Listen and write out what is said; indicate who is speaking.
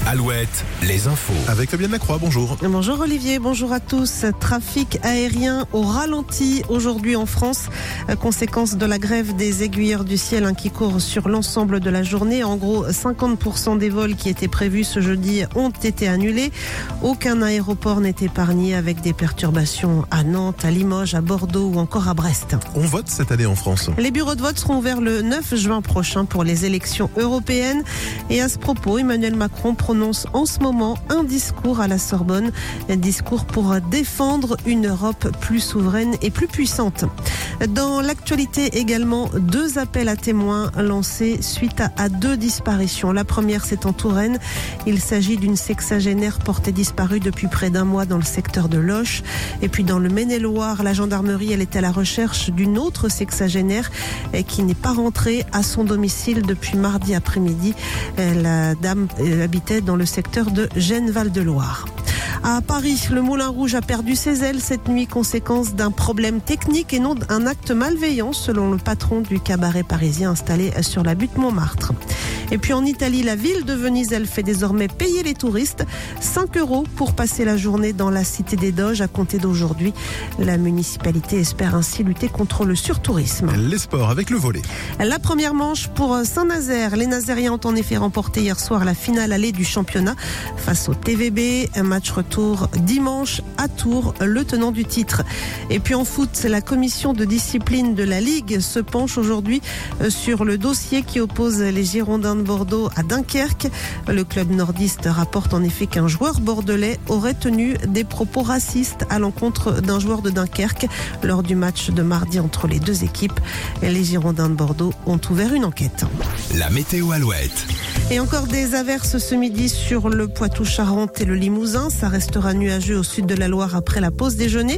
Speaker 1: Alouette, les infos.
Speaker 2: Avec Fabienne Lacroix, bonjour.
Speaker 3: Bonjour Olivier, bonjour à tous. Trafic aérien au ralenti aujourd'hui en France. Conséquence de la grève des aiguilleurs du ciel qui court sur l'ensemble de la journée. En gros, 50% des vols qui étaient prévus ce jeudi ont été annulés. Aucun aéroport n'est épargné avec des perturbations à Nantes, à Limoges, à Bordeaux ou encore à Brest.
Speaker 2: On vote cette année en France.
Speaker 3: Les bureaux de vote seront ouverts le 9 juin prochain pour les élections européennes. Et à ce propos, Emmanuel Macron prononce en ce moment un discours à la Sorbonne. Un discours pour défendre une Europe plus souveraine et plus puissante. Dans l'actualité également, 2 appels à témoins lancés suite à 2 disparitions. La première, c'est en Touraine. Il s'agit d'une sexagénaire portée disparue depuis près d'1 mois dans le secteur de Loches. Et puis dans le Maine-et-Loire, la gendarmerie, elle est à la recherche d'une autre sexagénaire qui n'est pas rentrée à son domicile depuis mardi après-midi. La dame habitait dans le secteur de Gênes-Val-de-Loire. À Paris, le Moulin Rouge a perdu ses ailes cette nuit, conséquence d'un problème technique et non d'un acte malveillant, selon le patron du cabaret parisien installé sur la butte Montmartre. Et puis en Italie, la ville de Venise, elle fait désormais payer les touristes 5 € pour passer la journée dans la cité des Doges à compter d'aujourd'hui. La municipalité espère ainsi lutter contre le surtourisme.
Speaker 2: Les sports avec le volley.
Speaker 3: La première manche pour Saint-Nazaire. Les Nazériens ont en effet remporté hier soir la finale allée du championnat face au TVB. Un match retour dimanche à Tours, le tenant du titre. Et puis en foot, la commission de discipline de la Ligue se penche aujourd'hui sur le dossier qui oppose les Girondins de Bordeaux à Dunkerque. Le club nordiste rapporte en effet qu'un joueur bordelais aurait tenu des propos racistes à l'encontre d'un joueur de Dunkerque lors du match de mardi entre les 2 équipes. Les Girondins de Bordeaux ont ouvert une enquête.
Speaker 1: La météo Alouette.
Speaker 3: Et encore des averses ce midi sur le Poitou-Charentes et le Limousin. Ça restera nuageux au sud de la Loire après la pause déjeuner.